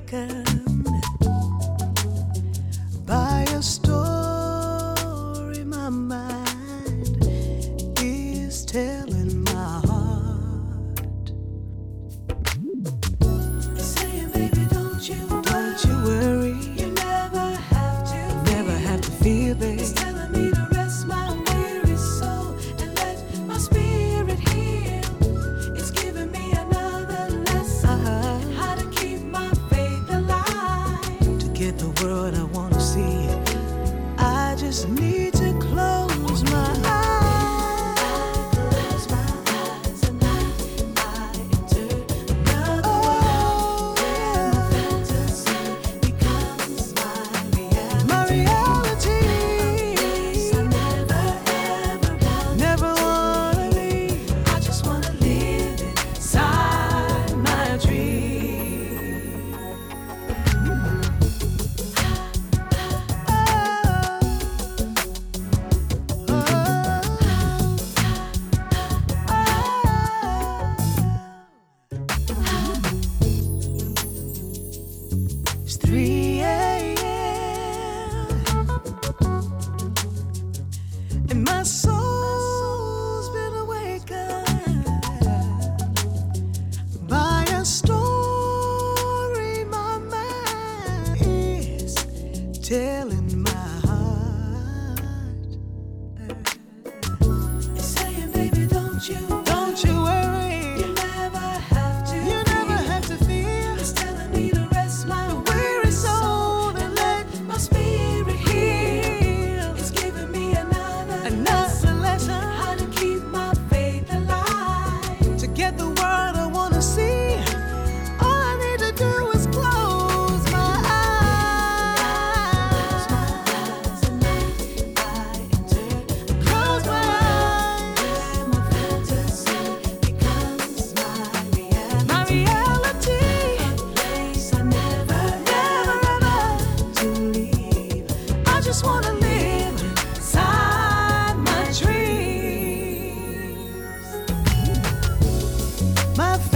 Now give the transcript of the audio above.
awakened by a story my mind is telling my heart. Saying, baby, don't you worry. You never have to fear, baby. It's telling me to rest my weary soul and let my spirit heal. It's giving me another lesson how to keep my faith alive. To get the world I want to see, I just need to close my eyes. It's 3 a.m. and my soul's been awakened by a story my mind is telling my heart. It's saying, baby, don't you worry. You never have to fear. It's telling me to rest my weary soul and let my spirit heal. It's giving me another lesson how to keep my faith alive. To get the world I want to see, all I need to do is close my eyes. Close my eyes. Where my fantasy becomes my reality. A place I never ever to leave. I just want to live inside my dreams. My